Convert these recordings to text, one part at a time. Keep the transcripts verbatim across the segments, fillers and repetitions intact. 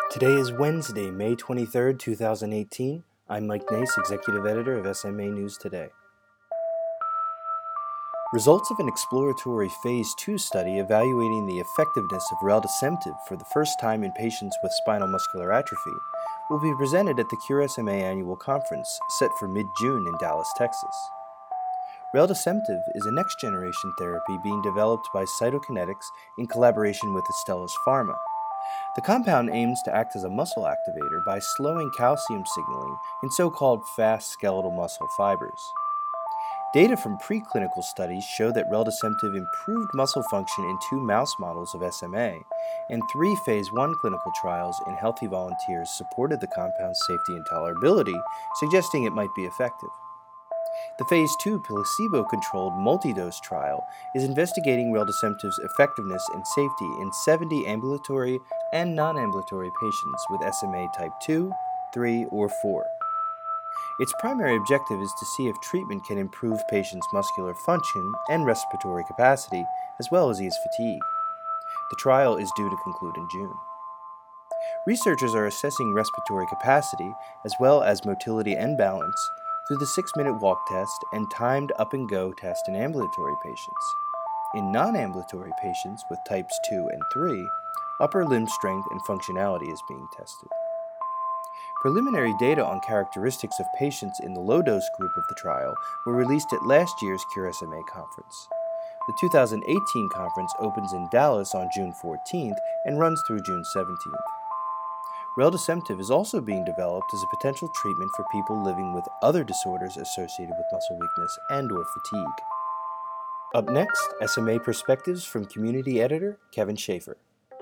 Today is Wednesday, May twenty-third, two thousand eighteen. I'm Mike Nace, Executive Editor of S M A News Today. Results of an exploratory Phase two study evaluating the effectiveness of reldesemtiv for the first time in patients with spinal muscular atrophy will be presented at the Cure S M A Annual Conference, set for mid-June in Dallas, Texas. Reldesemtiv is a next-generation therapy being developed by Cytokinetics in collaboration with Astellas Pharma. The compound aims to act as a muscle activator by slowing calcium signaling in so-called fast skeletal muscle fibers. Data from preclinical studies show that reldesemtiv improved muscle function in two mouse models of S M A, and three Phase one clinical trials in healthy volunteers supported the compound's safety and tolerability, suggesting it might be effective. The Phase two placebo-controlled multi-dose trial is investigating reldesemtiv's effectiveness and safety in seventy ambulatory and non-ambulatory patients with S M A type two, three, or four. Its primary objective is to see if treatment can improve patients' muscular function and respiratory capacity, as well as ease fatigue. The trial is due to conclude in June. Researchers are assessing respiratory capacity, as well as motility and balance, through the six-minute walk test and timed up-and-go test in ambulatory patients. In non-ambulatory patients with types two and three, upper limb strength and functionality is being tested. Preliminary data on characteristics of patients in the low-dose group of the trial were released at last year's Cure S M A conference. The two thousand eighteen conference opens in Dallas on June fourteenth and runs through June seventeenth. Reldesemtiv is also being developed as a potential treatment for people living with other disorders associated with muscle weakness and or fatigue. Up next, S M A Perspectives from Community Editor Kevin Schaefer.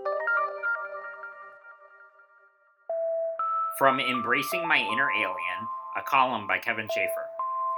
From Embracing My Inner Alien, a column by Kevin Schaefer.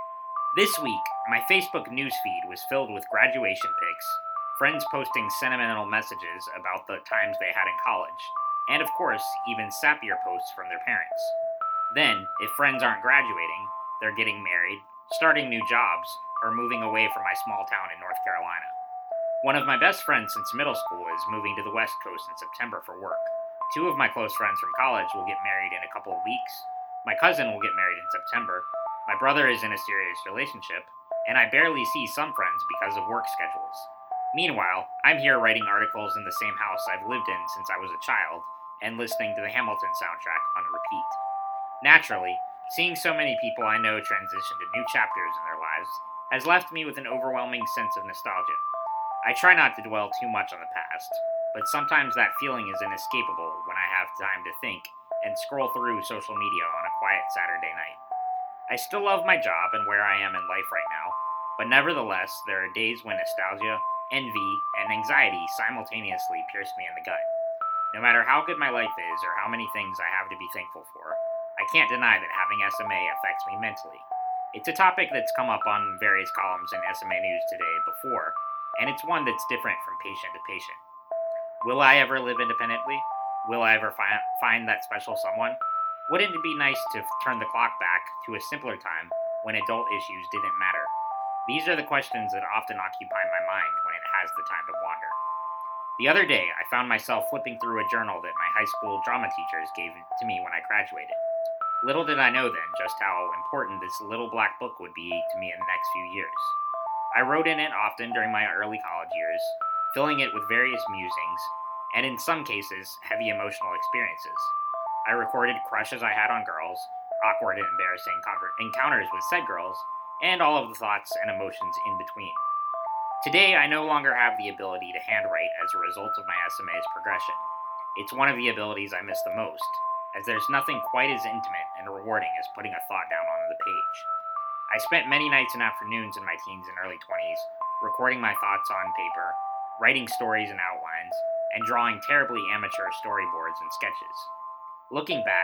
This week, my Facebook newsfeed was filled with graduation pics, friends posting sentimental messages about the times they had in college, and of course, even sappier posts from their parents. Then, if friends aren't graduating, they're getting married, starting new jobs, or moving away from my small town in North Carolina. One of my best friends since middle school is moving to the West Coast in September for work. Two of my close friends from college will get married in a couple of weeks. My cousin will get married in September. My brother is in a serious relationship, and I barely see some friends because of work schedules. Meanwhile, I'm here writing articles in the same house I've lived in since I was a child, and listening to the Hamilton soundtrack on repeat. Naturally, seeing so many people I know transition to new chapters in their lives has left me with an overwhelming sense of nostalgia. I try not to dwell too much on the past, but sometimes that feeling is inescapable when I have time to think and scroll through social media on a quiet Saturday night. I still love my job and where I am in life right now, but nevertheless, there are days when nostalgia, envy, and anxiety simultaneously pierce me in the gut. No matter how good my life is or how many things I have to be thankful for, I can't deny that having S M A affects me mentally. It's a topic that's come up on various columns in S M A News Today before, and it's one that's different from patient to patient. Will I ever live independently? Will I ever fi- find that special someone? Wouldn't it be nice to f- turn the clock back to a simpler time when adult issues didn't matter? These are the questions that often occupy my mind when it has the time to wander. The other day, I found myself flipping through a journal that my high school drama teachers gave to me when I graduated. Little did I know then just how important this little black book would be to me in the next few years. I wrote in it often during my early college years, filling it with various musings, and in some cases, heavy emotional experiences. I recorded crushes I had on girls, awkward and embarrassing conver- encounters with said girls, and all of the thoughts and emotions in between. Today, I no longer have the ability to handwrite as a result of my S M A's progression. It's one of the abilities I miss the most, as there's nothing quite as intimate and rewarding as putting a thought down on the page. I spent many nights and afternoons in my teens and early twenties, recording my thoughts on paper, writing stories and outlines, and drawing terribly amateur storyboards and sketches. Looking back,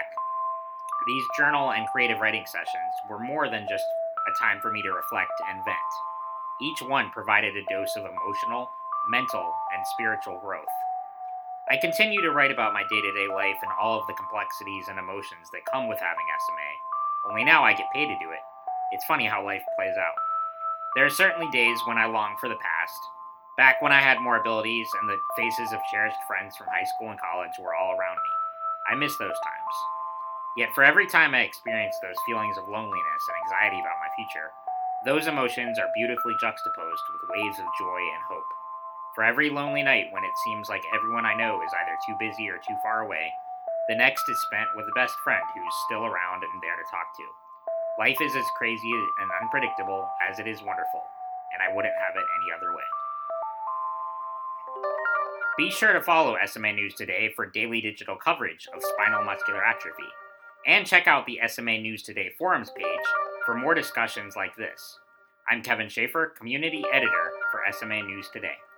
these journal and creative writing sessions were more than just a time for me to reflect and vent. Each one provided a dose of emotional, mental, and spiritual growth. I continue to write about my day-to-day life and all of the complexities and emotions that come with having S M A, only now I get paid to do it. It's funny how life plays out. There are certainly days when I long for the past, back when I had more abilities and the faces of cherished friends from high school and college were all around me. I miss those times. Yet for every time I experience those feelings of loneliness and anxiety about my future, those emotions are beautifully juxtaposed with waves of joy and hope. For every lonely night when it seems like everyone I know is either too busy or too far away, the next is spent with a best friend who's still around and there to talk to. Life is as crazy and unpredictable as it is wonderful, and I wouldn't have it any other way. Be sure to follow S M A News Today for daily digital coverage of spinal muscular atrophy, and check out the S M A News Today forums page for more discussions like this. I'm Kevin Schaefer, Community Editor for S M A News Today.